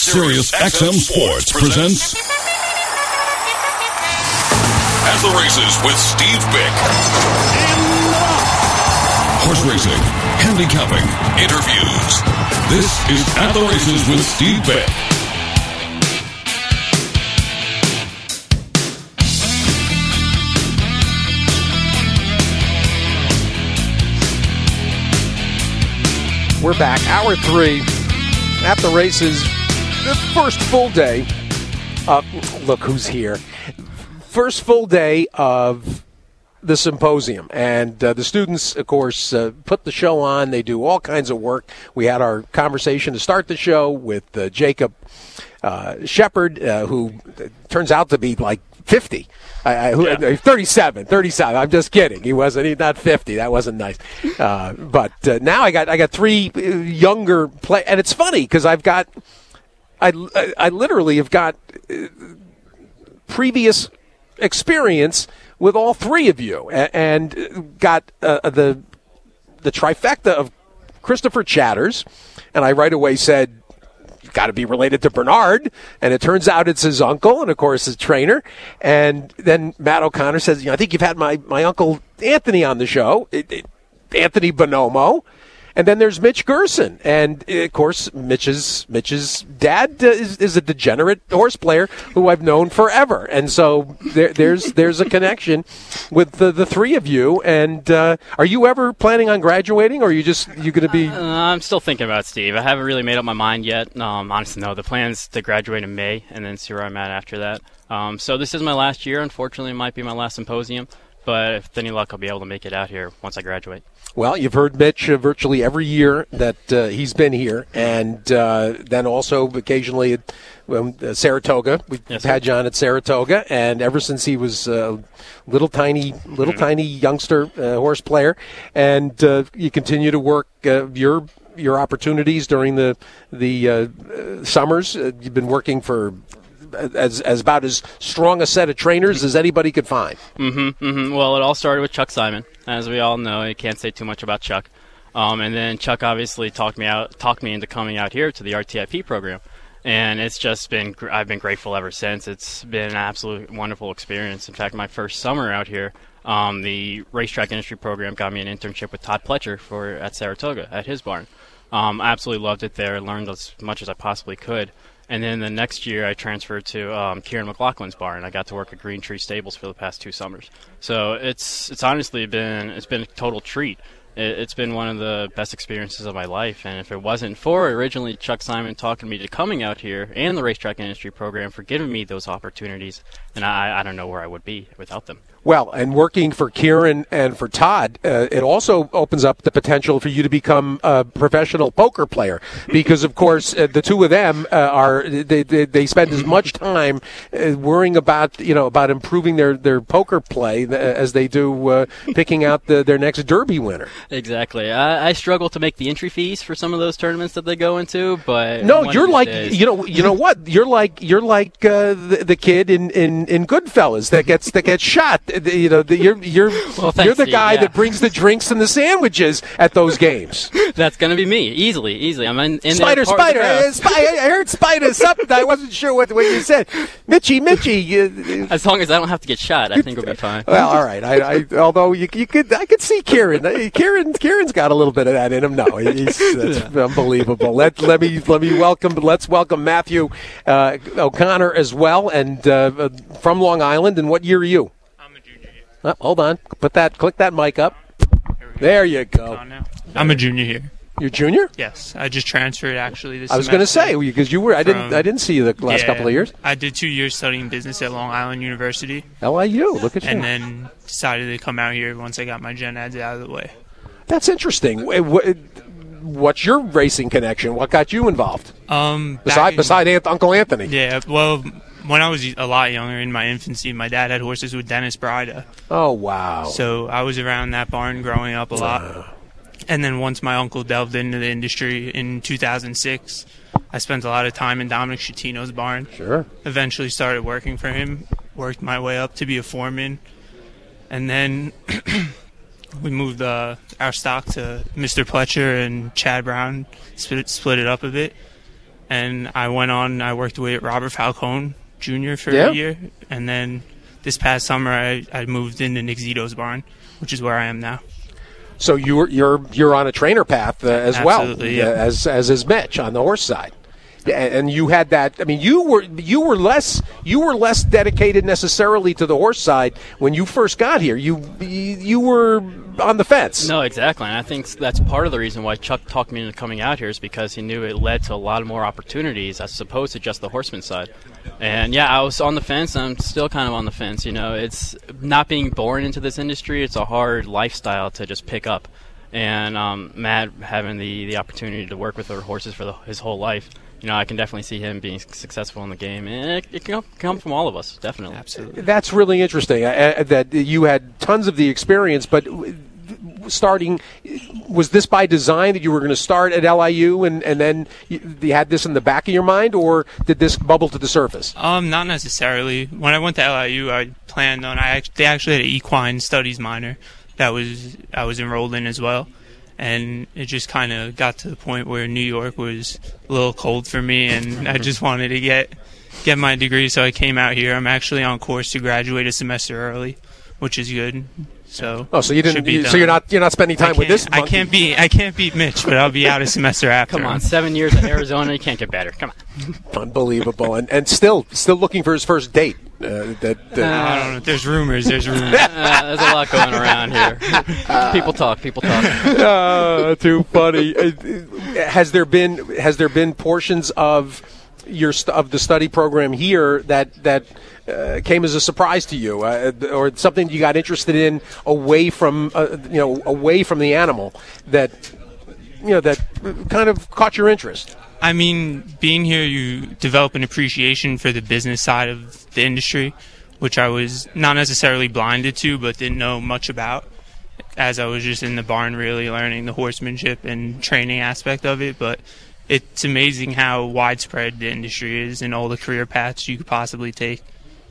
Sirius XM Sports presents At the Races with Steve Bick. Horse racing, handicapping, interviews. This is At the Races with Steve Bick. We're back. Hour 3 at the races. The first full day. Look who's here. First full day of the symposium. And the students, of course, put the show on. They do all kinds of work. We had our conversation to start the show with Jacob Shepard, who turns out to be like 50. 37. I'm just kidding. He's not 50. That wasn't nice. But now I got three younger play, and it's funny because I literally have got previous experience with all three of you, and got the trifecta of Christopher Chatters, and I right away said, got to be related to Bernard, and it turns out it's his uncle, and of course his trainer. And then Matt O'Connor says, I think you've had my uncle Anthony on the show, Anthony Bonomo. And then there's Mitch Gerson, and of course Mitch's dad is a degenerate horse player who I've known forever, and so there's a connection with the three of you. And are you ever planning on graduating, or are you going to be? I'm still thinking about it, Steve. I haven't really made up my mind yet. Honestly, no. The plan is to graduate in May and then see where I'm at after that. So this is my last year. Unfortunately, it might be my last symposium. But if any luck, I'll be able to make it out here once I graduate. Well, you've heard Mitch virtually every year that he's been here, and then also occasionally at Saratoga. We've had John at Saratoga, and ever since he was a little tiny youngster horse player, and you continue to work your opportunities during the summers. You've been working for as about as strong a set of trainers as anybody could find. Well, it all started with Chuck Simon. As we all know, you can't say too much about Chuck. And then Chuck obviously talked me into coming out here to the RTIP program. And it's just been, I've been grateful ever since. It's been an absolute wonderful experience. In fact, my first summer out here, the racetrack industry program got me an internship with Todd Pletcher at Saratoga, at his barn. Absolutely loved it there, learned as much as I possibly could. And then the next year, I transferred to Kieran McLaughlin's barn. I got to work at Green Tree Stables for the past 2 summers. So it's honestly been a total treat. It's been one of the best experiences of my life. And if it wasn't for originally Chuck Simon talking me to coming out here and the racetrack industry program for giving me those opportunities, then I don't know where I would be without them. Well, and working for Kieran and for Todd, it also opens up the potential for you to become a professional poker player, because of course the two of them they spend as much time worrying about improving their poker play as they do picking out their next Derby winner. Exactly. I struggle to make the entry fees for some of those tournaments that they go into, but no, you're like you know what you're like the kid in Goodfellas that gets shot. You're the guy that brings the drinks and the sandwiches at those games. That's going to be me, easily. I'm in Spider. I heard Spider something. I wasn't sure what you said. Mitchie. As long as I don't have to get shot, I think we'll be fine. Well, all right. Although I could see Kieran's got a little bit of that in him. No, that's unbelievable. Let's welcome Matthew O'Connor as well, and from Long Island. And what year are you? Oh, hold on. Click that mic up. There you go. I'm a junior here. You're junior? Yes. I just transferred actually this I was going to say, because you were. I didn't see you the last couple of years. I did 2 years studying business at Long Island University. LIU. Look at you. And then decided to come out here once I got my gen ads out of the way. That's interesting. What's your racing connection? What got you involved? Beside Uncle Anthony. Yeah, well, when I was a lot younger, in my infancy, my dad had horses with Dennis Brida. Oh, wow. So I was around that barn growing up a lot. And then once my uncle delved into the industry in 2006, I spent a lot of time in Dominic Schettino's barn. Sure. Eventually started working for him, worked my way up to be a foreman. And then we moved our stock to Mr. Pletcher and Chad Brown, split it up a bit. and I worked with Robert Falcone Jr. for a year, and then this past summer I moved into Nick Zito's barn, which is where I am now. So you're on a trainer path as Absolutely, well, as is Mitch on the horse side. And you had that. I mean, you were less dedicated necessarily to the horse side when you first got here. You were on the fence. No, exactly. And I think that's part of the reason why Chuck talked me into coming out here, is because he knew it led to a lot more opportunities as opposed to just the horseman side. And yeah, I was on the fence. I'm still kind of on the fence. It's not being born into this industry. It's a hard lifestyle to just pick up. And Matt having the opportunity to work with the horses for his whole life. I can definitely see him being successful in the game, and it can come from all of us, definitely. Absolutely. That's really interesting, that you had tons of the experience, but was this by design that you were going to start at LIU and then you had this in the back of your mind, or did this bubble to the surface? Not necessarily. When I went to LIU, I planned on, they actually had an equine studies minor that I was enrolled in as well. And it just kind of got to the point where New York was a little cold for me, and I just wanted to get my degree, so I came out here. I'm actually on course to graduate a semester early, which is good. So you didn't. So you're not spending time with this monkey. I can't beat Mitch, but I'll be out a semester after. Come on, 7 years at Arizona, you can't get better. Come on. Unbelievable, and still looking for his first date. I don't know. There's rumors. There's a lot going around here. People talk. Too funny. Has there been portions of the study program here that came as a surprise to you, or something you got interested in away from the animal that kind of caught your interest? I mean, being here, you develop an appreciation for the business side of the industry, which I was not necessarily blinded to, but didn't know much about, as I was just in the barn really learning the horsemanship and training aspect of it. But it's amazing how widespread the industry is and all the career paths you could possibly take.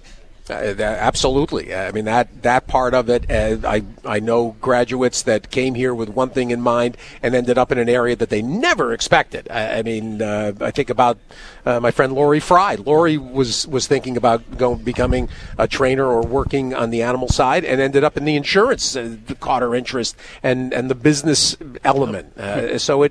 Absolutely. I mean, that part of it, I know graduates that came here with one thing in mind and ended up in an area that they never expected. I think about my friend Lori Fry. Lori was thinking about becoming a trainer or working on the animal side, and ended up in the insurance. Caught her interest and the business element. So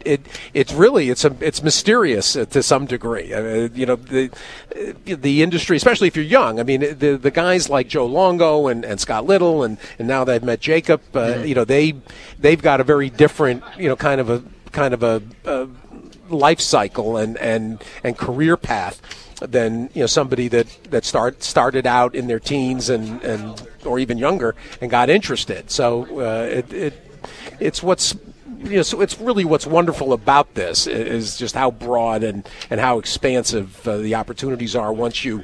it's mysterious to some degree. The industry, especially if you're young. I mean, the guys like Joe Longo and Scott Little and now they've met Jacob. They've got a very different kind of a life cycle and career path than somebody that started out in their teens and or even younger and got interested. So it's what's so it's really what's wonderful about this is just how broad and how expansive the opportunities are once you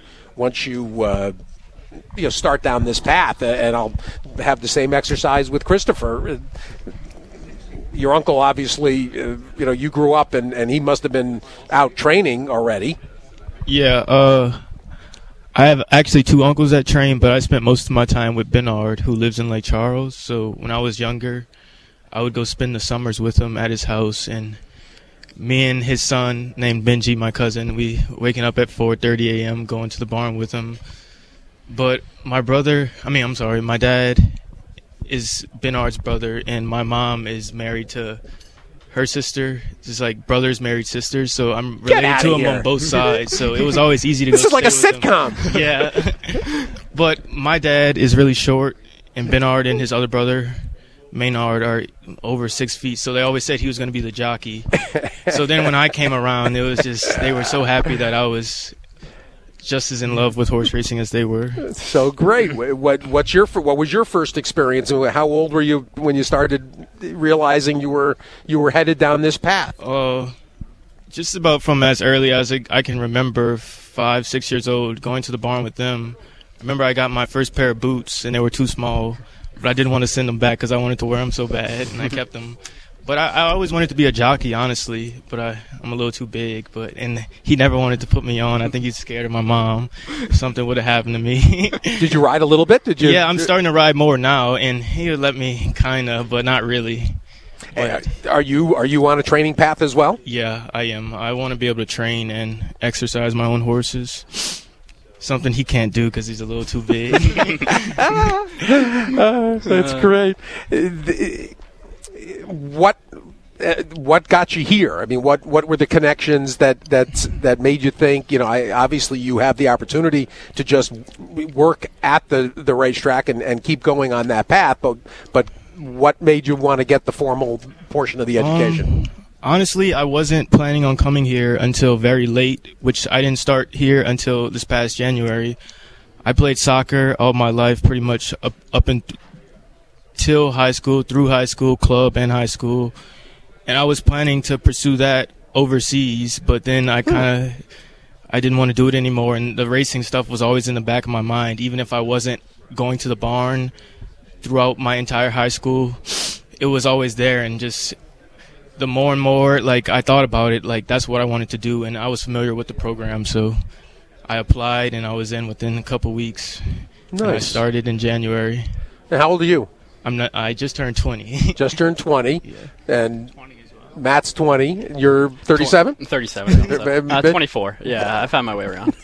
start down this path. And I'll have the same exercise with Christopher. Your uncle, obviously, you grew up and he must have been out training already. Yeah, I have actually two uncles that train, but I spent most of my time with Bernard, who lives in Lake Charles. So when I was younger, I would go spend the summers with him at his house, and me and his son, named Benji, my cousin, we waking up at 4:30 a.m., going to the barn with him. But my dad is Bernard's brother, and my mom is married to her sister. Just like brothers married sisters, so I'm related to him on both sides. So it was always easy to go. This is like a sitcom. Yeah. But my dad is really short, and Bernard and his other brother, Maynard, are over 6 feet, so they always said he was going to be the jockey. So then when I came around, it was just, they were so happy that I was just as in love with horse racing as they were. So great. What was your first experience? How old were you when you started realizing you were headed down this path? Just about from as early as I can remember, 5-6 years old, going to the barn with them. I remember I got my first pair of boots, and they were too small, but I didn't want to send them back because I wanted to wear them so bad, and I kept them. But I always wanted to be a jockey, honestly, but I'm a little too big. And he never wanted to put me on. I think he's scared of my mom. Something would have happened to me. Did you ride a little bit? Did you? Yeah, I'm starting to ride more now, and he would let me kind of, but not really. Are you on a training path as well? Yeah, I am. I want to be able to train and exercise my own horses. Something he can't do because he's a little too big. That's great. What got you here? I mean, what were the connections that made you think? Obviously you have the opportunity to just work at the racetrack and keep going on that path, but what made you want to get the formal portion of the education? Honestly, I wasn't planning on coming here until very late, which I didn't start here until this past January. I played soccer all my life, pretty much up until high school, through high school, club and high school. And I was planning to pursue that overseas, but then I didn't want to do it anymore. And the racing stuff was always in the back of my mind, even if I wasn't going to the barn throughout my entire high school. It was always there, and just the more and more I thought about it, that's what I wanted to do, and I was familiar with the program, so I applied and I was in within a couple weeks. Nice. And I started in January. And how old are you? I just turned 20. Just turned 20. Yeah. And Matt's 20. You're 37? 37. 24. Yeah, I found my way around.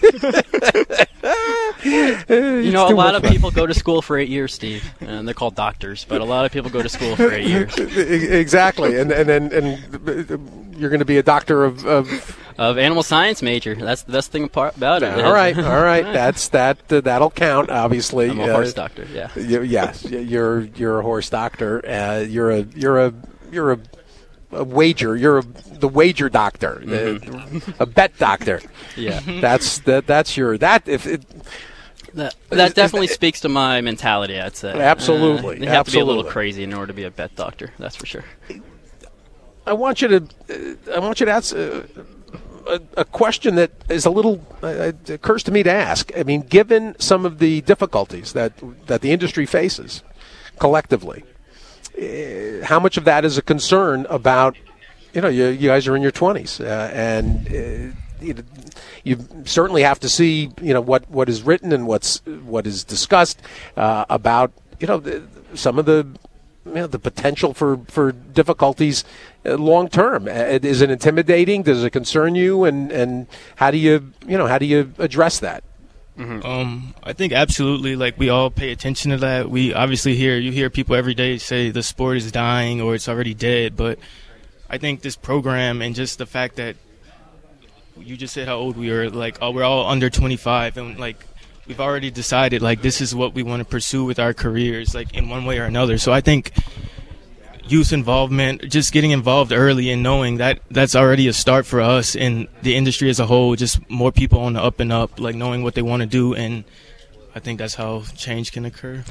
A lot of people go to school for 8 years, Steve, and they're called doctors, but a lot of people go to school for 8 years. Exactly. And you're going to be a doctor of animal science major. That's the best thing about it. All right. That'll count, obviously. I'm a horse doctor, yeah. Yes, you're a horse doctor. You're a wager. You're the wager doctor, a bet doctor. Yeah, that's your that if it. That definitely speaks to my mentality, I'd say. Absolutely. You have to be a little crazy in order to be a bet doctor. That's for sure. I want you to ask a question that is a little occurs to me to ask. I mean, given some of the difficulties that the industry faces collectively, how much of that is a concern about, you guys are in your 20s, and you certainly have to see, what is written and what is discussed about, some of the, the potential for difficulties long term. Is it intimidating? Does it concern you? And how do you address that? I think absolutely. We all pay attention to that. We obviously hear people every day say the sport is dying or it's already dead. But I think this program and just the fact that you just said how old we are, we're all under 25, and we've already decided this is what we want to pursue with our careers, in one way or another. So I think youth involvement, just getting involved early and knowing that that's already a start for us and the industry as a whole, just more people on the up and up, knowing what they want to do, and I think that's how change can occur.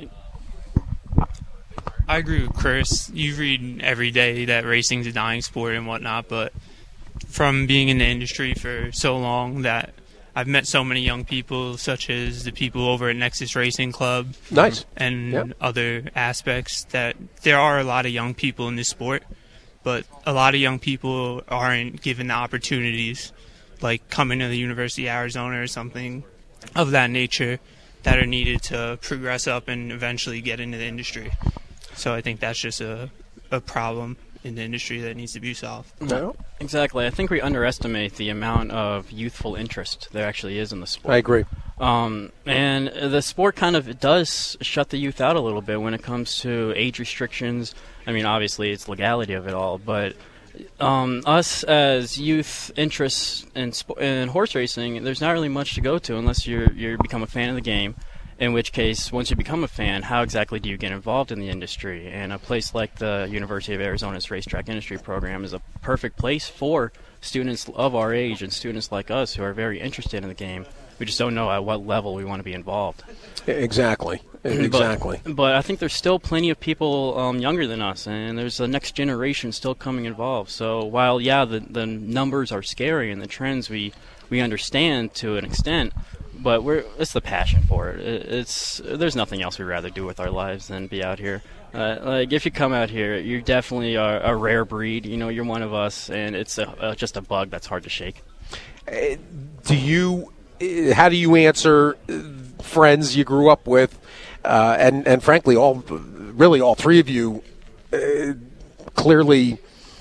I agree with Chris. You read every day that racing's a dying sport and whatnot, but from being in the industry for so long that I've met so many young people, such as the people over at Nexus Racing Club. Nice. And other aspects, that there are a lot of young people in this sport, but a lot of young people aren't given the opportunities, coming to the University of Arizona or something of that nature, that are needed to progress up and eventually get into the industry. So I think that's just a problem in the industry that needs to be solved. No. Exactly. I think we underestimate the amount of youthful interest there actually is in the sport. I agree. And the sport kind of does shut the youth out a little bit when it comes to age restrictions. I mean, obviously it's legality of it all, but us as youth interests in horse racing, there's not really much to go to unless you become a fan of the game. In which case, once you become a fan, how exactly do you get involved in the industry? And a place like the University of Arizona's Racetrack Industry Program is a perfect place for students of our age and students like us who are very interested in the game. We just don't know at what level we want to be involved. Exactly. But I think there's still plenty of people younger than us, and there's the next generation still coming involved. So while, the numbers are scary and the trends we understand to an extent, but it's the passion for it. There's nothing else we'd rather do with our lives than be out here. If you come out here, you definitely are a rare breed. You're one of us, and it's just a bug that's hard to shake. How do you answer friends you grew up with, and frankly, all three of you clearly,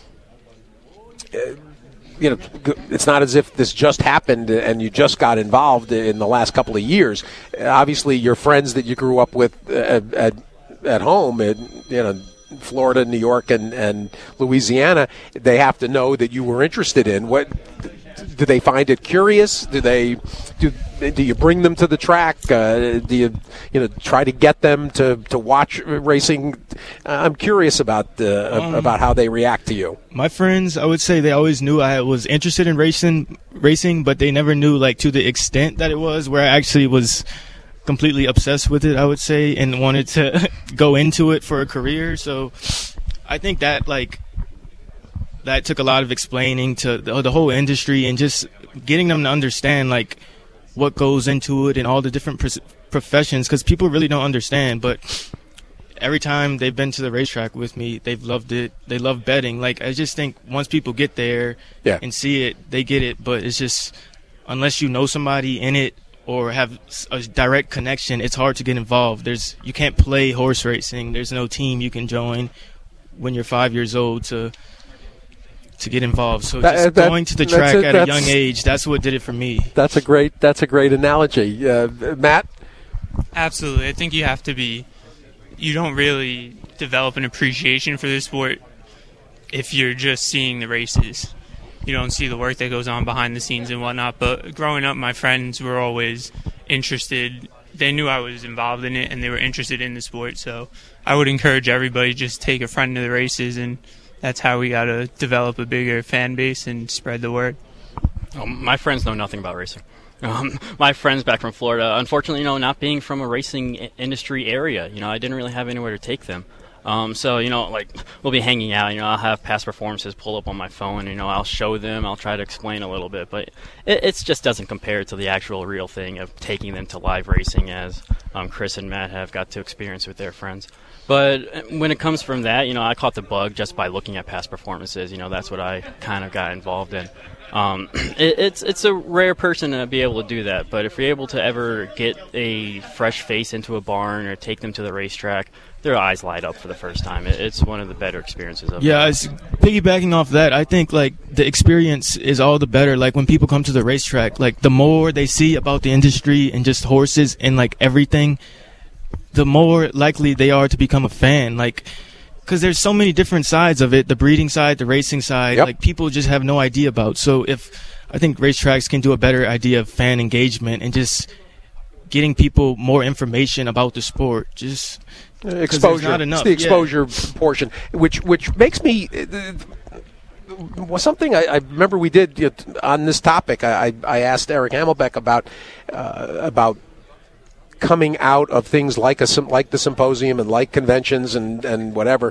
it's not as if this just happened and you just got involved in the last couple of years. Obviously, your friends that you grew up with at home, in Florida, New York, and Louisiana, they have to know that you were interested in. What do they find it curious? Do you bring them to the track? Do you try to get them to watch racing? I'm curious about how they react to you. My friends, I would say they always knew I was interested in racing, but they never knew to the extent that it was, where I actually was completely obsessed with it, I would say, and wanted to go into it for a career. So I think that that took a lot of explaining to the whole industry and just getting them to understand what goes into it and all the different professions, because people really don't understand. But every time they've been to the racetrack with me, they've loved it. They love betting. I just think once people get there and see it, they get it. But it's just, unless you know somebody in it or have a direct connection, it's hard to get involved. You can't play horse racing. There's no team you can join when you're 5 years old to get involved. So going to the track at a young age, that's what did it for me. That's a great analogy. Matt? Absolutely. I think you don't really develop an appreciation for the sport if you're just seeing the races. You don't see the work that goes on behind the scenes and whatnot. But growing up, my friends were always interested. They knew I was involved in it, and they were interested in the sport. So I would encourage everybody, just take a friend to the races, and that's how we got to develop a bigger fan base and spread the word. My friends know nothing about racing. My friends back from Florida, unfortunately, not being from a racing industry area, I didn't really have anywhere to take them. So, we'll be hanging out, I'll have past performances pull up on my phone, I'll show them, I'll try to explain a little bit, but it just doesn't compare to the actual real thing of taking them to live racing, as Chris and Matt have got to experience with their friends. But when it comes from that, I caught the bug just by looking at past performances, that's what I kind of got involved in. It's a rare person to be able to do that, but if you're able to ever get a fresh face into a barn or take them to the racetrack, their eyes light up for the first time. It's one of the better experiences of it. Yeah, piggybacking off that, I think the experience is all the better. When people come to the racetrack, the more they see about the industry and just horses and everything, the more likely they are to become a fan. Because there's so many different sides of it, the breeding side, the racing side, people just have no idea about. So I think racetracks can do a better idea of fan engagement and just getting people more information about the sport. Just exposure. Not enough. It's the exposure portion, which makes me something I remember we did on this topic. I asked Eric Hamelbeck about coming out of things like the symposium and like conventions and whatever.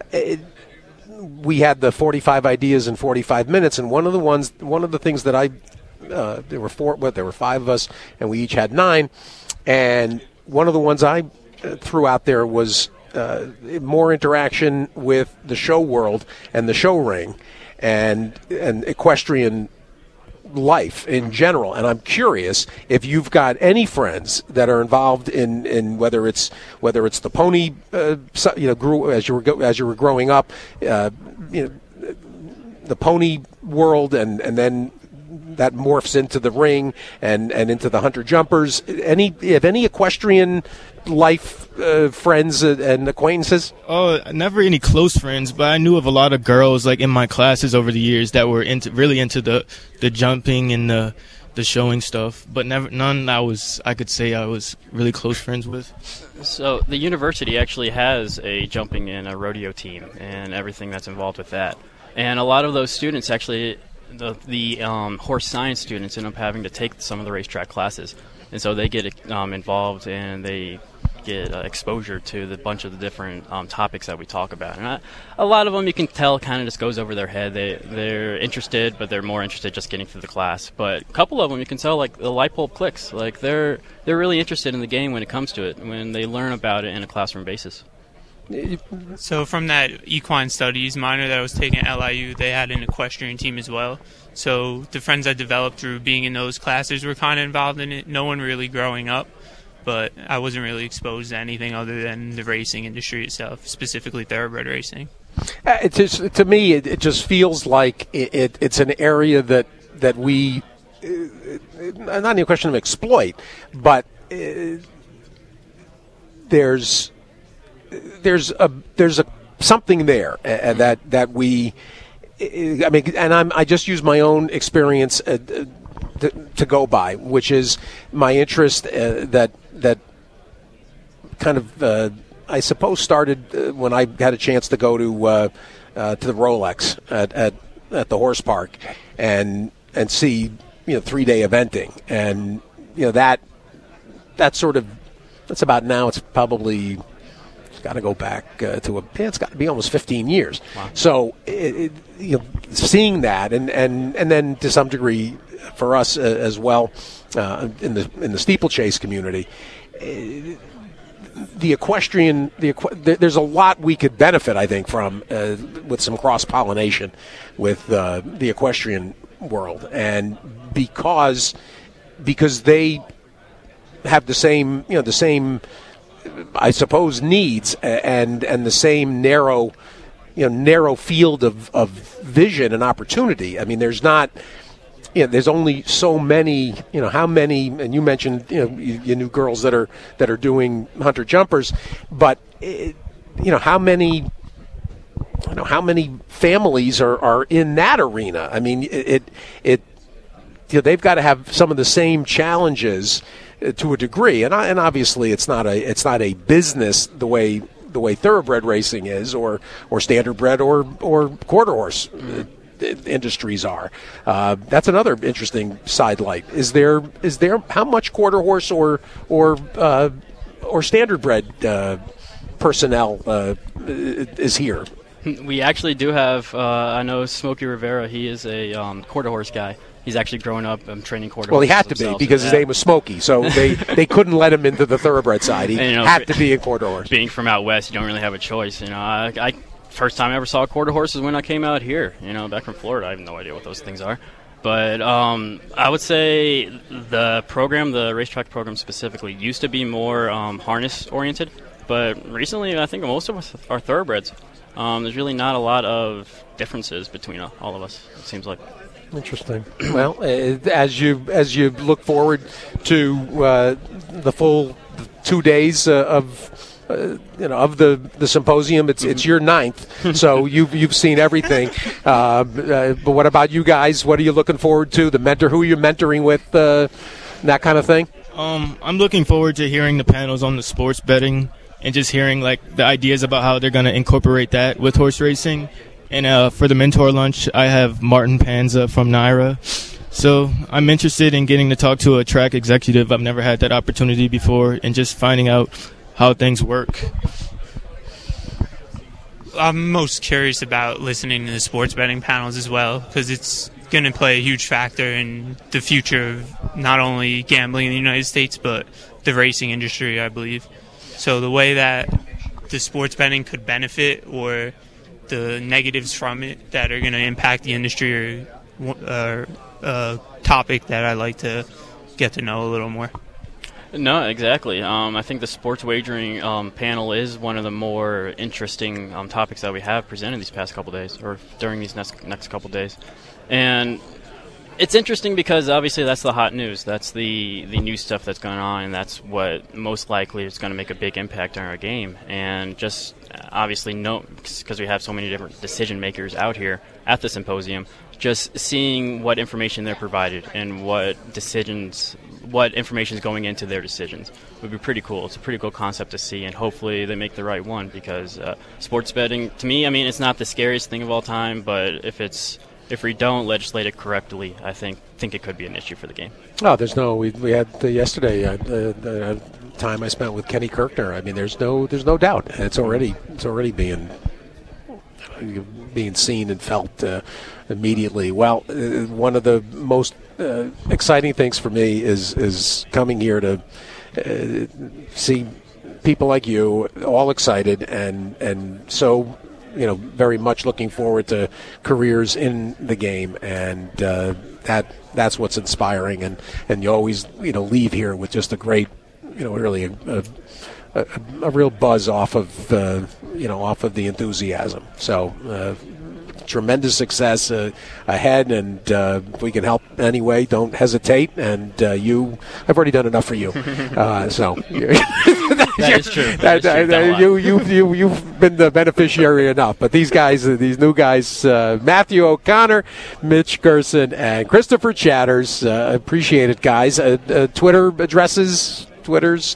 We had the 45 ideas in 45 minutes, and one of the things that there were five of us, and we each had 9, and one of the ones I threw out there was more interaction with the show world and the show ring and equestrian life in general. And I'm curious if you've got any friends that are involved in whether it's the pony grew as you were growing up, the pony world, and then that morphs into the ring and into the hunter jumpers. Any equestrian life friends and acquaintances? Oh, never any close friends, but I knew of a lot of girls in my classes over the years that were really into the jumping and the showing stuff, but none I could say I was really close friends with. So the university actually has a jumping and a rodeo team and everything that's involved with that. And a lot of those students actually, the horse science students, end up having to take some of the racetrack classes. And so they get involved and they get exposure to the bunch of the different topics that we talk about. And a lot of them you can tell kind of just goes over their head. They're interested, but they're more interested just getting through the class. But a couple of them you can tell, the light bulb clicks. They're really interested in the game when it comes to it, when they learn about it in a classroom basis. So from that equine studies minor that I was taking at LIU, they had an equestrian team as well. So the friends I developed through being in those classes were kind of involved in it. No one really growing up, but I wasn't really exposed to anything other than the racing industry itself, specifically thoroughbred racing. To me, it just feels like it's an area that we not even a question of exploit, but there's a something there that we. I mean, and I just use my own experience to go by, which is my interest that kind of I suppose started when I had a chance to go to the Rolex at the horse park and see 3-day eventing, and that's about now. It's probably got to go back it's got to be almost 15 years. Wow. So seeing that and then to some degree for us as well in the steeplechase community, the equestrian there's a lot we could benefit, I think, from with some cross pollination with the equestrian world, and because they have the same I suppose needs and the same narrow field of vision and opportunity. I mean, there's not there's only so many, how many, and you mentioned you knew girls that are doing hunter jumpers, but how many families are in that arena? I mean, they've got to have some of the same challenges to a degree, and obviously it's not a business the way thoroughbred racing is, or standardbred or quarter horse industries are. That's another interesting sidelight. Is there how much quarter horse or standardbred personnel is here? We actually do have. I know Smokey Rivera. He is a quarter horse guy. He's actually grown up training quarter horses. Well, he had to be because his name was Smokey, so they couldn't let him into the thoroughbred side. He had to be a quarter horse. Being from out west, you don't really have a choice. I first time I ever saw a quarter horse is when I came out here. Back from Florida, I have no idea what those things are. But I would say the program, the racetrack program specifically, used to be more harness oriented. But recently, I think most of us are thoroughbreds. There's really not a lot of differences between all of us, it seems like. Interesting. Well, as you look forward to the full 2 days of the symposium, it's your 9th, so you've seen everything. But what about you guys? What are you looking forward to? The mentor, who are you mentoring with? That kind of thing. I'm looking forward to hearing the panels on the sports betting and just hearing the ideas about how they're going to incorporate that with horse racing. And for the mentor lunch, I have Martin Panza from NYRA. So I'm interested in getting to talk to a track executive. I've never had that opportunity before, and just finding out how things work. I'm most curious about listening to the sports betting panels as well, because it's going to play a huge factor in the future of not only gambling in the United States, but the racing industry, I believe. So the way that the sports betting could benefit, or the negatives from it that are going to impact the industry, are a topic that I'd like to get to know a little more. No, exactly. I think the sports wagering panel is one of the more interesting topics that we have presented these past couple days, or during these next couple days. And it's interesting because obviously that's the hot news. That's the new stuff that's going on, and that's what most likely is going to make a big impact on our game. And just obviously because we have so many different decision makers out here at the symposium, just seeing what information they're provided and what information is going into their decisions would be pretty cool. It's a pretty cool concept to see, and hopefully they make the right one, because sports betting, to me, I mean, it's not the scariest thing of all time, but if we don't legislate it correctly, I think it could be an issue for the game. Oh, there's no. We had yesterday the time I spent with Kenny Kirkner. I mean, there's no doubt. It's already being seen and felt immediately. Well, one of the most exciting things for me is coming here to see people like you all excited and so very much looking forward to careers in the game, and that's what's inspiring, and you always leave here with just a great really a real buzz off of off of the enthusiasm. So tremendous success ahead, and if we can help anyway, don't hesitate. And I've already done enough for you. So that is true. You've been the beneficiary enough. But these guys, these new guys, Matthew O'Connor, Mitch Gerson, and Christopher Chatters, appreciate it, guys. Twitter addresses. Twitter is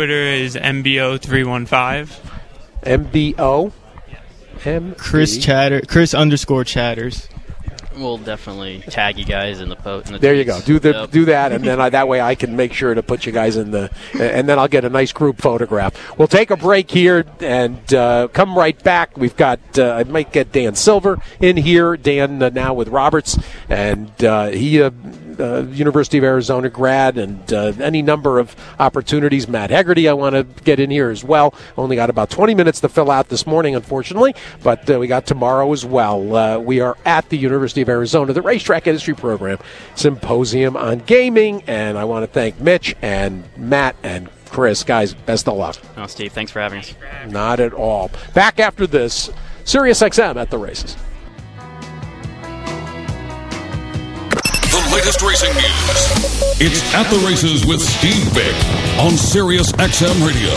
MBO315. MBO. Chris _Chatters. We'll definitely tag you guys in the post. There you go. Do that, and then that way I can make sure to put you guys in and then I'll get a nice group photograph. We'll take a break here and come right back. We've got I might get Dan Silver in here. Dan now with Roberts, and he. University of Arizona grad, and any number of opportunities. Matt Hegarty, I want to get in here as well. Only got about 20 minutes to fill out this morning, unfortunately, but we got tomorrow as well. We are at the University of Arizona, the Racetrack Industry Program Symposium on Gaming, and I want to thank Mitch and Matt and Chris. Guys, best of luck. Oh, Steve, thanks for having us. Not at all. Back after this, SiriusXM at the races. The latest racing news. It's At the Races with Steve Vick on Sirius XM Radio.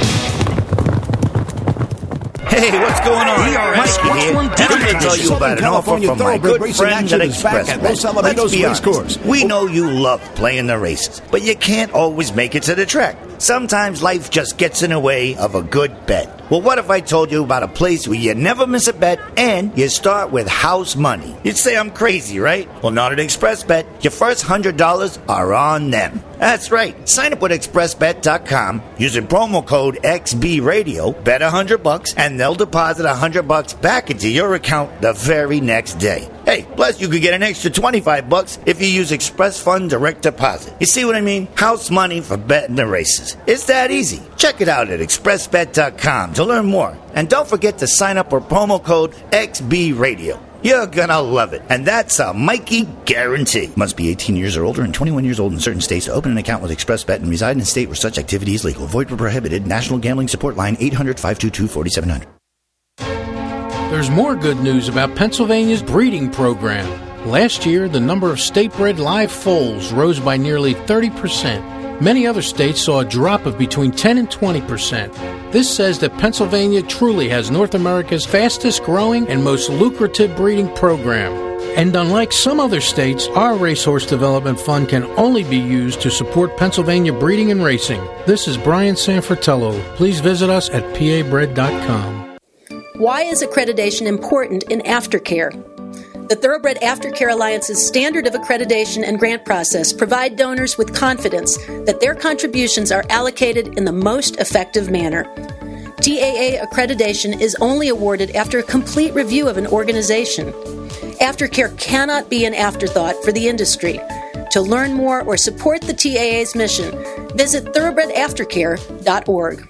Hey, what's going on? Mikey here, and I'm going to tell you about an offer from my good friends at ExpressBet. Let's be honest, we know you love playing the races, but you can't always make it to the track. Sometimes life just gets in the way of a good bet. Well, what if I told you about a place where you never miss a bet and you start with house money? You'd say I'm crazy, right? Well, not at ExpressBet. Your first $100 are on them. That's right. Sign up with ExpressBet.com using promo code XBRadio, bet $100, and they'll deposit $100 back into your account the very next day. Hey, plus you could get an extra $25 if you use Express Fund Direct Deposit. You see what I mean? House money for betting the races. It's that easy. Check it out at ExpressBet.com to learn more. And don't forget to sign up with promo code XBRadio. You're gonna love it. And that's a Mikey guarantee. Must be 18 years or older and 21 years old in certain states to open an account with ExpressBet and reside in a state where such activity is legal. Void where prohibited. National Gambling Support Line 800-522-4700. There's more good news about Pennsylvania's breeding program. Last year, the number of state-bred live foals rose by nearly 30%. Many other states saw a drop of between 10 and 20%. This says that Pennsylvania truly has North America's fastest-growing and most lucrative breeding program. And unlike some other states, our Racehorse Development Fund can only be used to support Pennsylvania breeding and racing. This is Brian Sanfratello. Please visit us at pabred.com. Why is accreditation important in aftercare? The Thoroughbred Aftercare Alliance's standard of accreditation and grant process provide donors with confidence that their contributions are allocated in the most effective manner. TAA accreditation is only awarded after a complete review of an organization. Aftercare cannot be an afterthought for the industry. To learn more or support the TAA's mission, visit thoroughbredaftercare.org.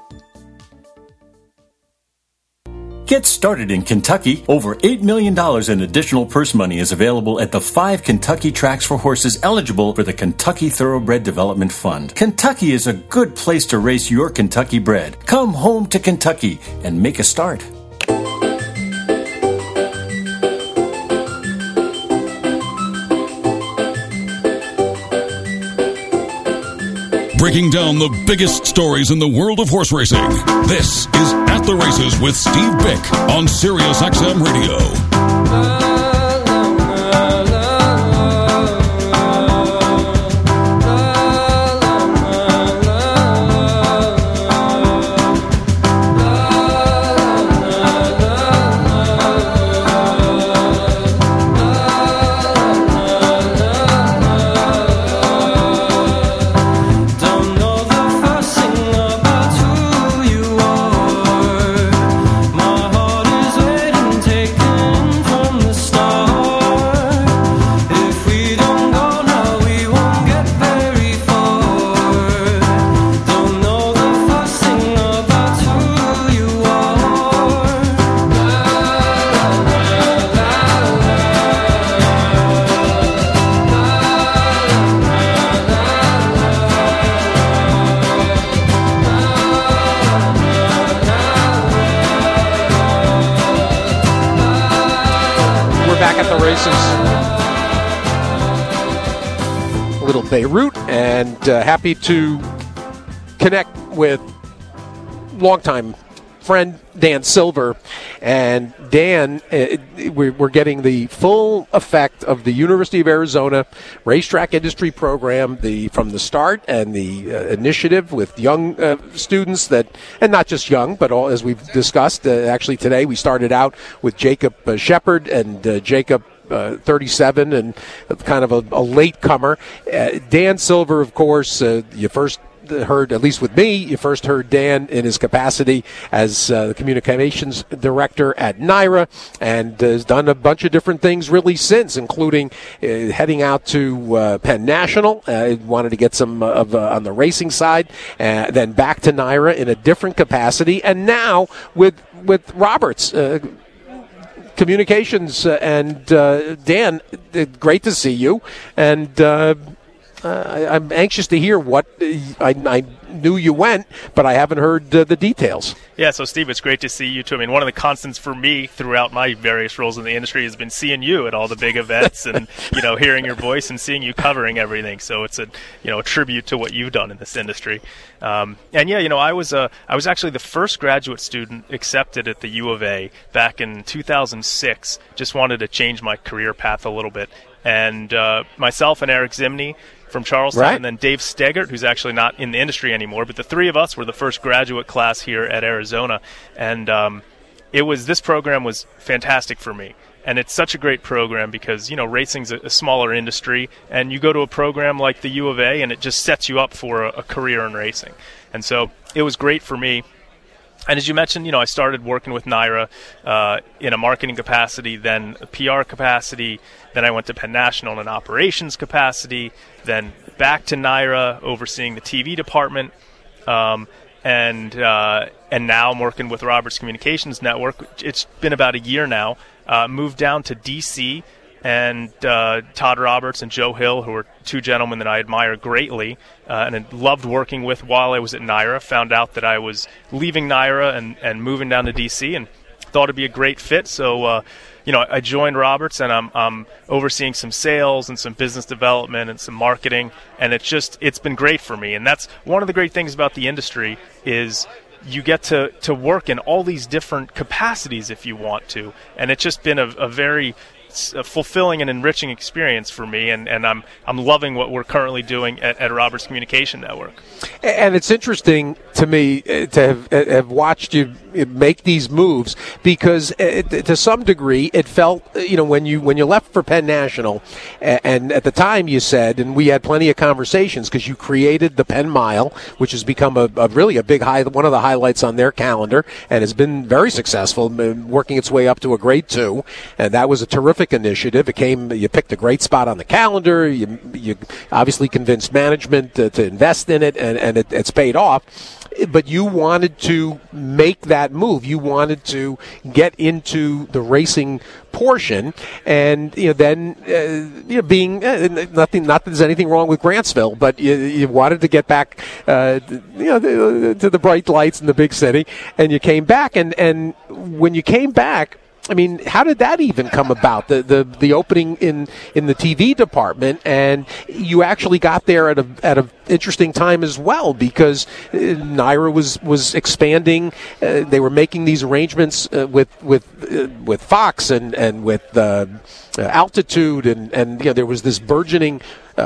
Get started in Kentucky. Over $8 million in additional purse money is available at the 5 Kentucky tracks for horses eligible for the Kentucky Thoroughbred Development Fund. Kentucky is a good place to race your Kentucky bred. Come home to Kentucky and make a start. Breaking down the biggest stories in the world of horse racing. This is At the Races with Steve Vick on Sirius XM Radio. races. A little Beirut, and happy to connect with longtime friend Dan Silver. And Dan, we're getting the full effect of the University of Arizona racetrack industry program from the start, and the initiative with young students and not just young, but all, as we've discussed. Actually today we started out with Jacob Shepard, and Jacob 37, and kind of a latecomer. Dan Silver, of course, you first heard, at least with me, you first heard Dan in his capacity as the communications director at NYRA, and has done a bunch of different things really since, including heading out to Penn National. Wanted to get some on the racing side, then back to NYRA in a different capacity, and now with Roberts Communications. And Dan, great to see you, and I'm anxious to hear what I knew you went, but I haven't heard the details. Yeah, so Steve, it's great to see you too. I mean, one of the constants for me throughout my various roles in the industry has been seeing you at all the big events, and hearing your voice and seeing you covering everything. So it's a tribute to what you've done in this industry. I was actually the first graduate student accepted at the U of A back in 2006. Just wanted to change my career path a little bit, and myself and Eric Zimney from Charleston, right, and then Dave Stegert, who's actually not in the industry anymore, but the three of us were the first graduate class here at Arizona, and this program was fantastic for me. And it's such a great program because, racing's a smaller industry, and you go to a program like the U of A, and it just sets you up for a career in racing. And so it was great for me. And as you mentioned, I started working with NYRA in a marketing capacity, then a PR capacity, then I went to Penn National in an operations capacity, then back to NYRA overseeing the TV department, and now I'm working with Roberts Communications Network. It's been about a year now. Moved down to D.C., and Todd Roberts and Joe Hill, who are two gentlemen that I admire greatly and had loved working with while I was at NYRA, found out that I was leaving NYRA and moving down to D.C. and thought it'd be a great fit. So, I joined Roberts, and I'm overseeing some sales and some business development and some marketing, and it's been great for me. And that's one of the great things about the industry is you get to work in all these different capacities if you want to, and it's just been a very fulfilling and enriching experience for me, and I'm loving what we're currently doing at Roberts Communication Network. And it's interesting to me to have watched you make these moves, because to some degree it felt, when you left for Penn National, and at the time you said, and we had plenty of conversations, because you created the Penn Mile, which has become a really a big one of the highlights on their calendar, and has been very successful, working its way up to a grade 2, and that was a terrific initiative. You picked a great spot on the calendar. You obviously convinced management to invest in it, and it's paid off. But you wanted to make that move. You wanted to get into the racing portion, and then being not that there's anything wrong with Grantsville, but you wanted to get back to the bright lights in the big city, and you came back, and when you came back, I mean, how did that even come about? The opening in the TV department, and you actually got there at a interesting time as well, because NYRA was expanding. They were making these arrangements with Fox and with Altitude, and there was this burgeoning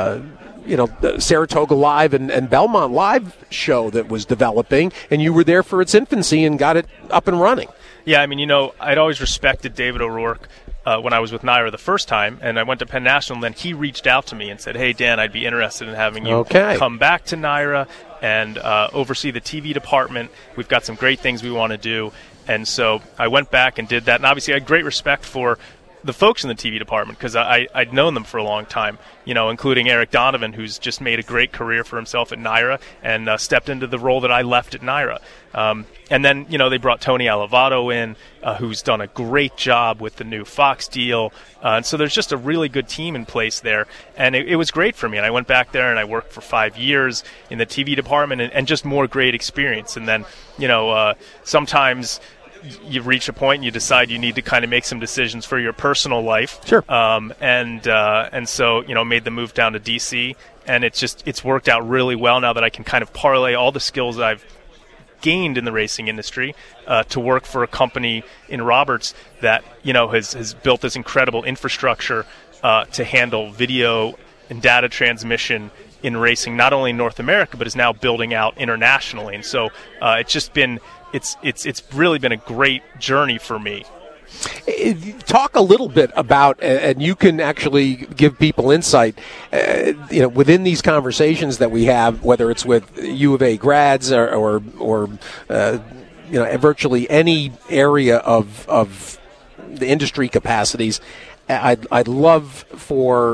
Saratoga Live and Belmont Live show that was developing, and you were there for its infancy and got it up and running. Yeah, I mean, I'd always respected David O'Rourke when I was with NYRA the first time, and I went to Penn National, and then he reached out to me and said, "Hey, Dan, I'd be interested in having you come back to NYRA and oversee the TV department. We've got some great things we want to do." And so I went back and did that, and obviously I had great respect for the folks in the TV department, because I'd known them for a long time, including Eric Donovan, who's just made a great career for himself at NYRA and stepped into the role that I left at NYRA. And then, they brought Tony Alivato in, who's done a great job with the new Fox deal. And so there's just a really good team in place there. And it was great for me. And I went back there and I worked for 5 years in the TV department, and just more great experience. And then, sometimes you reach a point and you decide you need to kind of make some decisions for your personal life. Sure. And so, made the move down to DC, and it's worked out really well now that I can kind of parlay all the skills I've gained in the racing industry to work for a company in Roberts that, has built this incredible infrastructure to handle video and data transmission in racing, not only in North America, but is now building out internationally. And so it's really been a great journey for me. Talk a little bit about, and you can actually give people insight, within these conversations that we have, whether it's with U of A grads or virtually any area of the industry capacities. I'd love for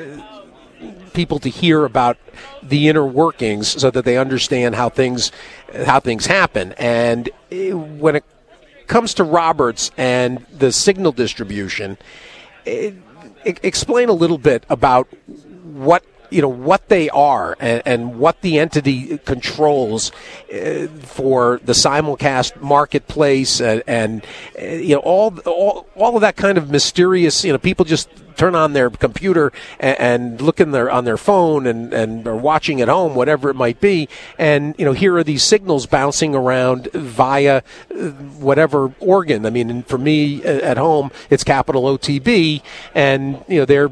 people to hear about the inner workings so that they understand how things happen. And when it comes to Roberts and the signal distribution, explain a little bit about what they are and what the entity controls for the simulcast marketplace and all of that kind of mysterious. People just turn on their computer and look on their phone and are watching at home, whatever it might be, and here are these signals bouncing around via whatever organ. I mean, for me at home, it's capital OTB, and they're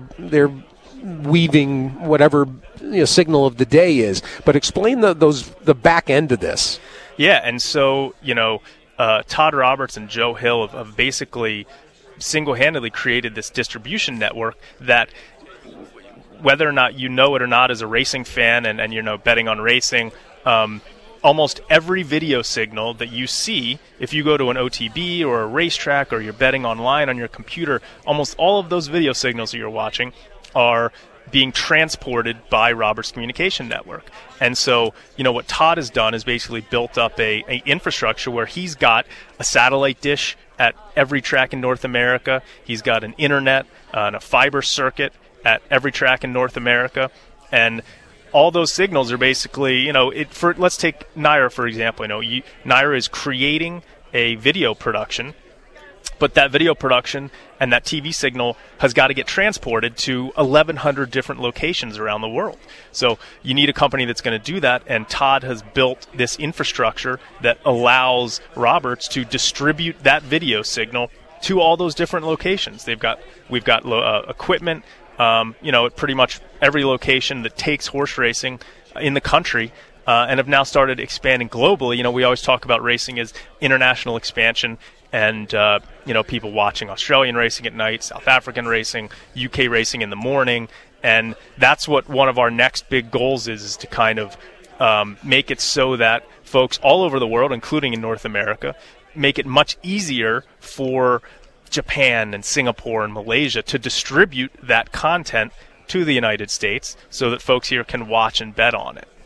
weaving whatever signal of the day is. But explain the back end of this. Yeah, and so Todd Roberts and Joe Hill have basically single-handedly created this distribution network that, whether or not you know it or not as a racing fan and you're betting on racing, almost every video signal that you see, if you go to an OTB or a racetrack or you're betting online on your computer, almost all of those video signals that you're watching are being transported by Roberts Communication Network. And so, what Todd has done is basically built up a infrastructure where he's got a satellite dish at every track in North America. He's got an internet and a fiber circuit at every track in North America. And all those signals are basically, let's take NYRA, for example. NYRA is creating a video production, but that video production and that TV signal has got to get transported to 1,100 different locations around the world. So you need a company that's going to do that, and Todd has built this infrastructure that allows Roberts to distribute that video signal to all those different locations. We've got equipment, at pretty much every location that takes horse racing in the country, and have now started expanding globally. We always talk about racing as international expansion, and people watching Australian racing at night, South African racing, UK racing in the morning, and that's what one of our next big goals is to kind of make it so that folks all over the world, including in North America, make it much easier for Japan and Singapore and Malaysia to distribute that content to the United States so that folks here can watch and bet on it.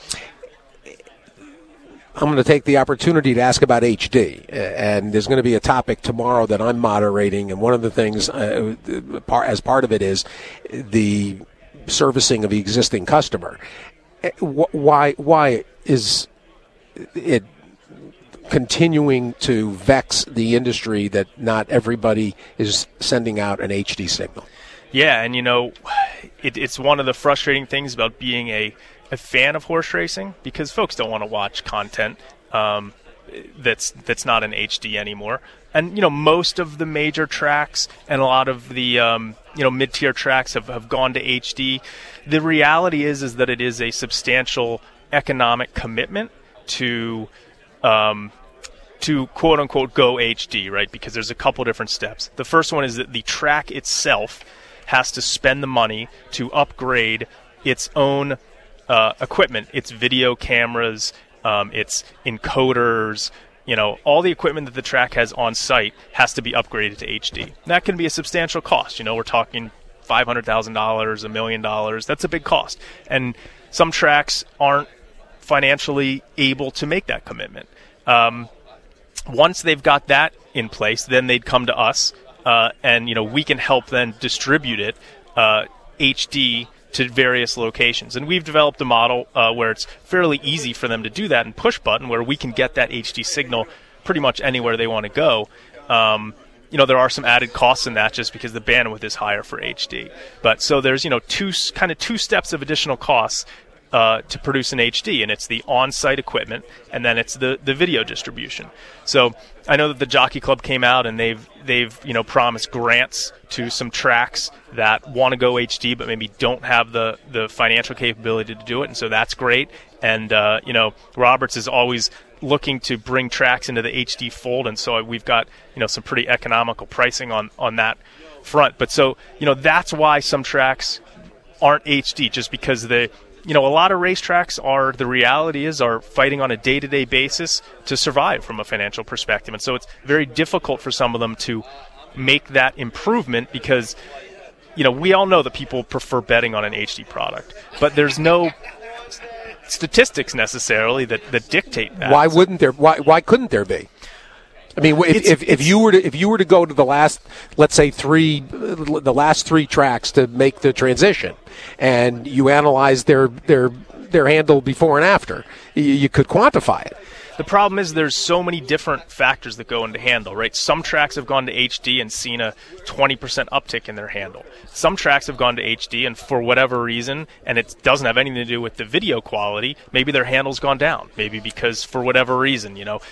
I'm going to take the opportunity to ask about HD, and there's going to be a topic tomorrow that I'm moderating, and one of the things as part of it is the servicing of the existing customer. Why is it continuing to vex the industry that not everybody is sending out an HD signal? Yeah, and it's one of the frustrating things about being a fan of horse racing, because folks don't want to watch content that's not in HD anymore. And most of the major tracks and a lot of the mid-tier tracks have gone to HD. The reality is that it is a substantial economic commitment to quote unquote go HD, right? Because there's a couple different steps. The first one is that the track itself has to spend the money to upgrade its own equipment, its video cameras, its encoders, all the equipment that the track has on site has to be upgraded to HD. That can be a substantial cost. We're talking $500,000, $1 million. That's a big cost. And some tracks aren't financially able to make that commitment. Once they've got that in place, then they'd come to us, and we can help then distribute it HD to various locations. And we've developed a model where it's fairly easy for them to do that in push button, where we can get that HD signal pretty much anywhere they want to go. There are some added costs in that just because the bandwidth is higher for HD. But so there's, two steps of additional costs to produce an HD, and it's the on-site equipment, and then it's the video distribution. So I know that the Jockey Club came out and they've promised grants to some tracks that want to go HD but maybe don't have the financial capability to do it, and so that's great. And Roberts is always looking to bring tracks into the HD fold, and so we've got some pretty economical pricing on that front. But so that's why some tracks aren't HD, just because a lot of racetracks are fighting on a day-to-day basis to survive from a financial perspective, and so it's very difficult for some of them to make that improvement because we all know that people prefer betting on an HD product, but there's no statistics necessarily that dictate that. Why wouldn't there? Why couldn't there be? I mean, if you were to go to the last, let's say the last three tracks to make the transition, and you analyze their handle before and after, you could quantify it. The problem is there's so many different factors that go into handle, right? Some tracks have gone to HD and seen a 20% uptick in their handle. Some tracks have gone to HD and for whatever reason, and it doesn't have anything to do with the video quality, maybe their handle's gone down. Maybe because for whatever reason,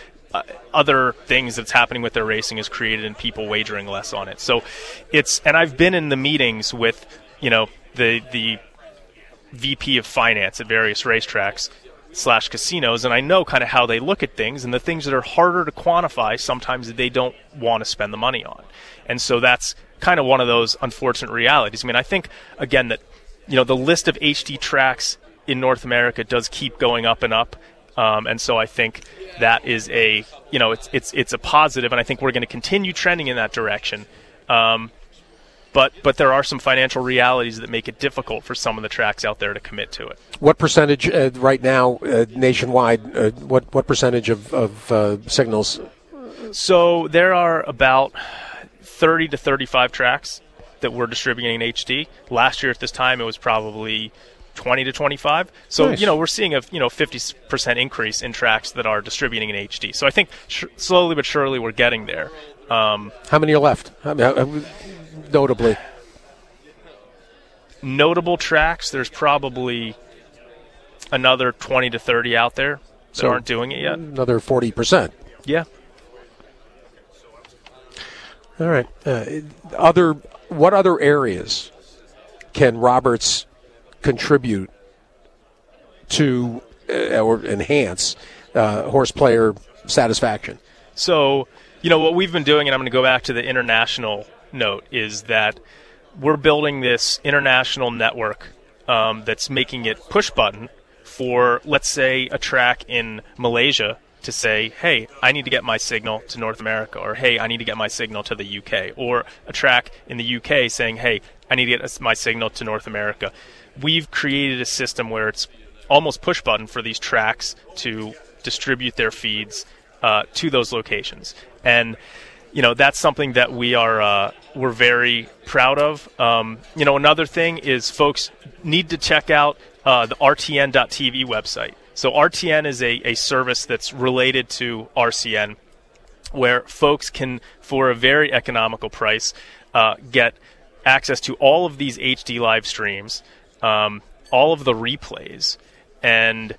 other things that's happening with their racing is created and people wagering less on it. So and I've been in the meetings with, the VP of finance at various racetracks / casinos, and I know kind of how they look at things, and the things that are harder to quantify sometimes they don't want to spend the money on. And so that's kind of one of those unfortunate realities. I mean, I think, again, that the list of HD tracks in North America does keep going up and up, and so I think that is it's a positive, and I think we're going to continue trending in that direction. But there are some financial realities that make it difficult for some of the tracks out there to commit to it. What percentage right now nationwide? What percentage of signals? So there are about 30 to 35 tracks that we're distributing in HD. Last year at this time, it was probably 20 to 25. So nice. We're seeing a 50% increase in tracks that are distributing in HD. So I think slowly but surely we're getting there. How many are left? Notably. Notable tracks, there's probably another 20 to 30 out there that aren't doing it yet. Another 40%. Yeah. All right. What other areas can Roberts contribute to or enhance horse player satisfaction? So, what we've been doing, and I'm going to go back to the international note, is that we're building this international network that's making it push button for, let's say, a track in Malaysia to say, hey, I need to get my signal to North America, or hey, I need to get my signal to the UK, or a track in the UK saying, hey, I need to get my signal to North America. We've created a system where it's almost push button for these tracks to distribute their feeds to those locations. And that's something that we're very proud of. Another thing is folks need to check out the RTN.TV website. So RTN is a service that's related to RCN, where folks can, for a very economical price, get access to all of these HD live streams, all of the replays, and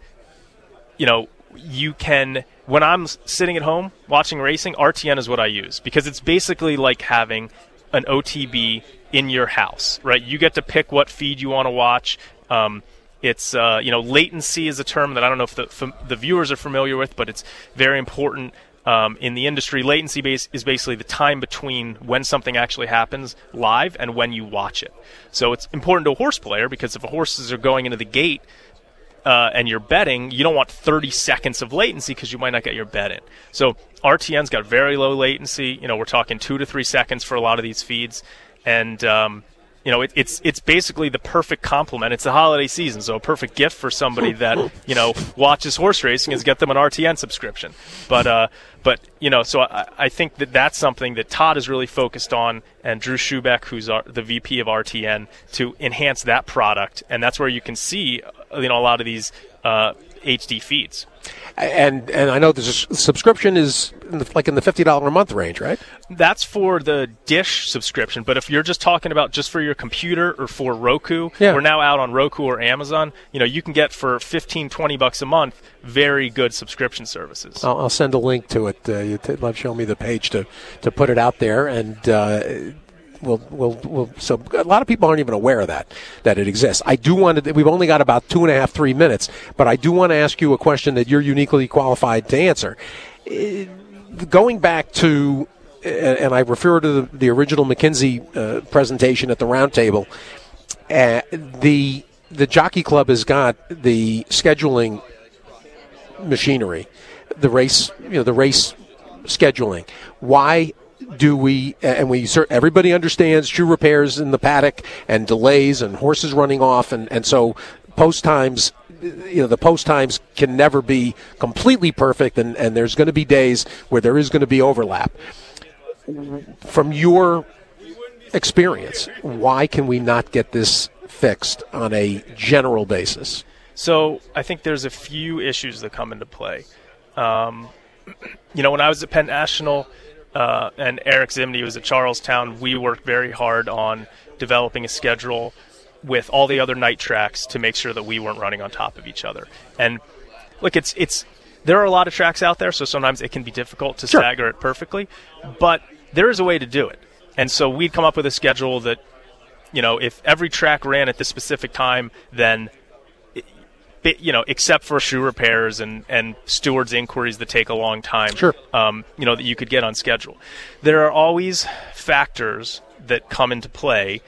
you can. When I'm sitting at home watching racing, RTN is what I use because it's basically like having an OTB in your house, right? You get to pick what feed you want to watch. It's latency is a term that I don't know if the viewers are familiar with, but it's very important in the industry. Latency is basically the time between when something actually happens live and when you watch it. So it's important to a horse player because if horses are going into the gate and you're betting, you don't want 30 seconds of latency because you might not get your bet in. So RTN's got very low latency. We're talking 2 to 3 seconds for a lot of these feeds. And, it's basically the perfect complement. It's the holiday season, so a perfect gift for somebody that, watches horse racing is get them an RTN subscription. But so I think that's something that Todd is really focused on, and Drew Schubeck, who's the VP of RTN, to enhance that product. And that's where you can see, a lot of these HD feeds. And I know the subscription is in the $50 a month range, right? That's for the dish subscription, but if you're just talking about just for your computer or for Roku, we're now out on Roku or Amazon. You can get for $15-$20 a month very good subscription services. I'll send a link to it. Love show me the page to put it out there, and we'll. So a lot of people aren't even aware of that it exists. I do want to. We've only got about 2.5-3 minutes, but I do want to ask you a question that you're uniquely qualified to answer. Going back to, and I refer to the original McKinsey presentation at the roundtable, the Jockey Club has got the scheduling machinery, the race scheduling. Why do we? And everybody understands shoe repairs in the paddock and delays and horses running off, and so post times. The post times can never be completely perfect, and there's going to be days where there is going to be overlap. From your experience, why can we not get this fixed on a general basis? So I think there's a few issues that come into play. When I was at Penn National and Eric Zimney was at Charlestown, we worked very hard on developing a schedule with all the other night tracks to make sure that we weren't running on top of each other. And look, there are a lot of tracks out there, so sometimes it can be difficult to stagger it perfectly, but there is a way to do it. And so we'd come up with a schedule that, if every track ran at this specific time, then, except for shoe repairs and stewards' inquiries that take a long time, that you could get on schedule. There are always factors that come into play,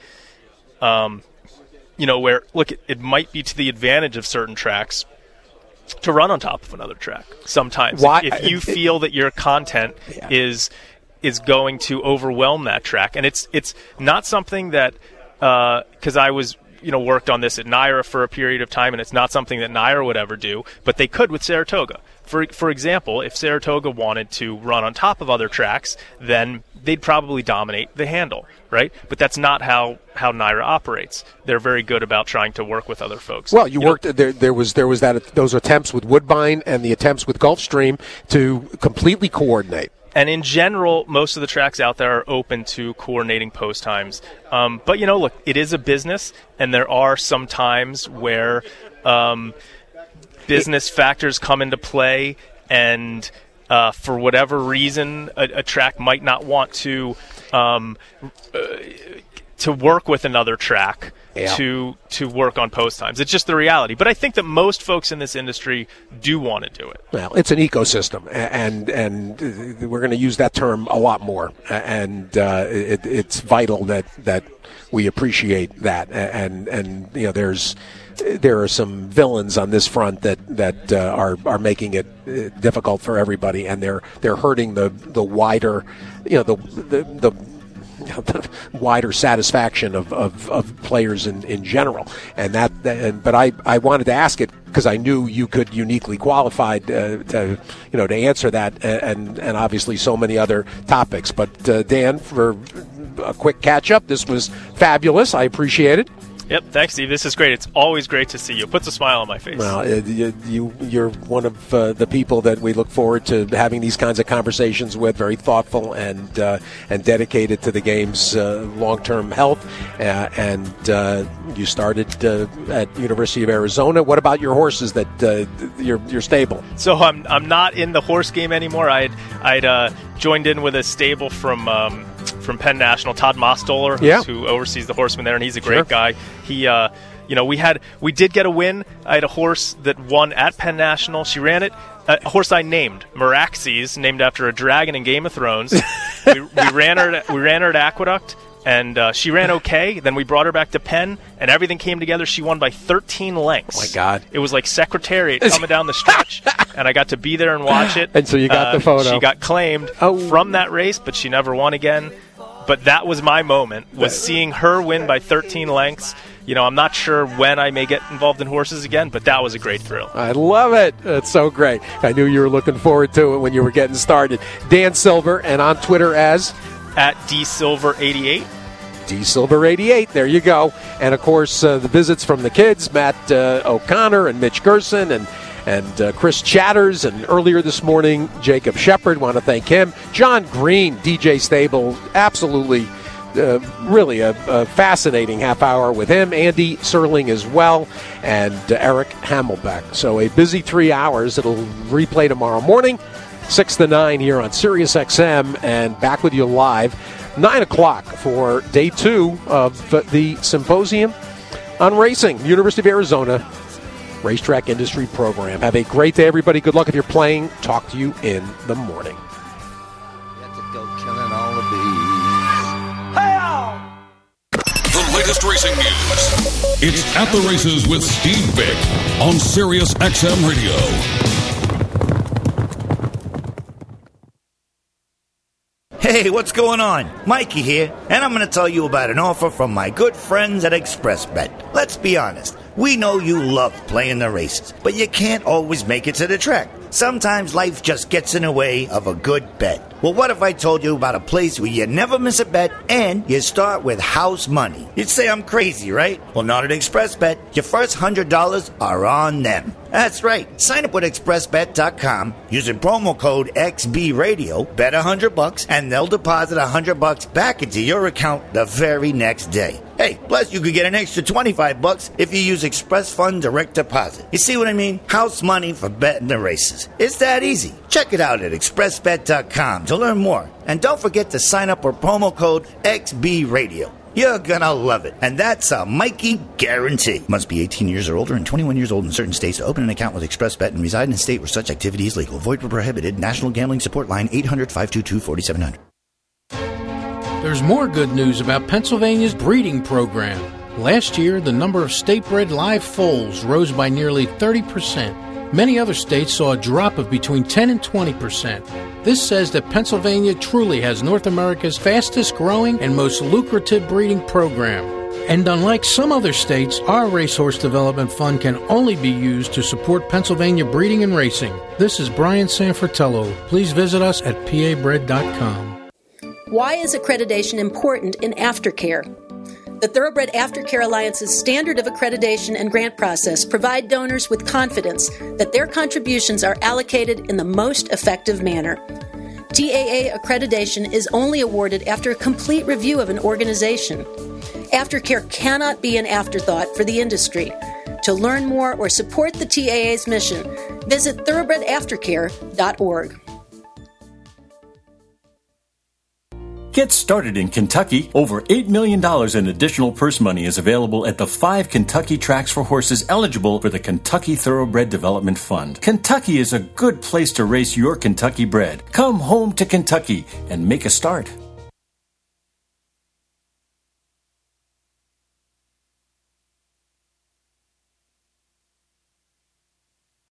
where, look, it might be to the advantage of certain tracks to run on top of another track sometimes. Why? If you feel that your content is going to overwhelm that track. And it's not something that, because I was, worked on this at NYRA for a period of time, and it's not something that NYRA would ever do, but they could with Saratoga. For example, if Saratoga wanted to run on top of other tracks, then they'd probably dominate the handle, right? But that's not how NYRA operates. They're very good about trying to work with other folks. Well, you worked there was those attempts with Woodbine and the attempts with Gulfstream to completely coordinate. And in general, most of the tracks out there are open to coordinating post times. But, look, it is a business, and there are some times where business factors come into play, and for whatever reason, a track might not want to work with another track to work on post times. It's just the reality. But I think that most folks in this industry do want to do it. Well, it's an ecosystem, and we're going to use that term a lot more. And it's vital that we appreciate that. And there are some villains on this front that are making it difficult for everybody, and they're hurting the wider, the wider satisfaction of players in general, but I wanted to ask it because I knew you could uniquely qualified to answer that, and obviously so many other topics. But Dan, for a quick catch up, this was fabulous. I appreciate it. Yep, thanks, Steve. This is great. It's always great to see you. It puts a smile on my face. Well, you're one of the people that we look forward to having these kinds of conversations with. Very thoughtful and dedicated to the game's long-term health. And you started at University of Arizona. What about your horses that your stable? So I'm not in the horse game anymore. I'd joined in with a stable from Penn National, Todd Mostoller, who oversees the horsemen there, and he's a great guy. He, we did get a win. I had a horse that won at Penn National. She ran it. A horse I named Meraxes, named after a dragon in Game of Thrones. we ran her at Aqueduct, and she ran okay. Then we brought her back to Penn, and everything came together. She won by 13 lengths. Oh my God! It was like Secretariat coming down the stretch, and I got to be there and watch it. And so you got the photo. She got claimed from that race, but she never won again. But that was my moment, was seeing her win by 13 lengths. I'm not sure when I may get involved in horses again, but that was a great thrill. I love it. It's so great. I knew you were looking forward to it when you were getting started. Dan Silver, and on Twitter as? At DSilver88. DSilver88. There you go. And, of course, the visits from the kids, Matt O'Connor and Mitch Gerson And Chris Chatters, and earlier this morning, Jacob Shepard, want to thank him. John Green, DJ Stable, absolutely, really a fascinating half hour with him. Andy Serling as well, and Eric Hamelbeck. So a busy 3 hours. It'll replay tomorrow morning, 6 to 9 here on Sirius XM, and back with you live 9 o'clock for day 2 of the symposium on racing, University of Arizona Racetrack Industry Program. Have a great day, everybody. Good luck if you're playing. Talk to you in the morning. The latest racing news. It's At the Races with Steve Bick on Sirius XM Radio. Hey, what's going on? Mikey here, and I'm going to tell you about an offer from my good friends at ExpressBet. Let's be honest, we know you love playing the races, but you can't always make it to the track. Sometimes life just gets in the way of a good bet. Well, what if I told you about a place where you never miss a bet and you start with house money? You'd say I'm crazy, right? Well, not at ExpressBet. Your first $100 are on them. That's right. Sign up with ExpressBet.com using promo code XBRadio, bet $100, and they'll deposit $100 back into your account the very next day. Hey, plus you could get an extra $25 if you use Express Fund Direct Deposit. You see what I mean? House money for betting the races. It's that easy. Check it out at ExpressBet.com to learn more. And don't forget to sign up with promo code XBRadio. You're gonna love it. And that's a Mikey guarantee. Must be 18 years or older and 21 years old in certain states to open an account with ExpressBet and reside in a state where such activity is legal. Void where prohibited. National Gambling Support Line 800-522-4700. There's more good news about Pennsylvania's breeding program. Last year, the number of state-bred live foals rose by nearly 30%. Many other states saw a drop of between 10 and 20%. This says that Pennsylvania truly has North America's fastest growing and most lucrative breeding program. And unlike some other states, our Racehorse Development Fund can only be used to support Pennsylvania breeding and racing. This is Brian Sanfratello. Please visit us at pabred.com. Why is accreditation important in aftercare? The Thoroughbred Aftercare Alliance's standard of accreditation and grant process provide donors with confidence that their contributions are allocated in the most effective manner. TAA accreditation is only awarded after a complete review of an organization. Aftercare cannot be an afterthought for the industry. To learn more or support the TAA's mission, visit thoroughbredaftercare.org. Get started in Kentucky. Over $8 million in additional purse money is available at the 5 Kentucky tracks for horses eligible for the Kentucky Thoroughbred Development Fund. Kentucky is a good place to race your Kentucky bred. Come home to Kentucky and make a start.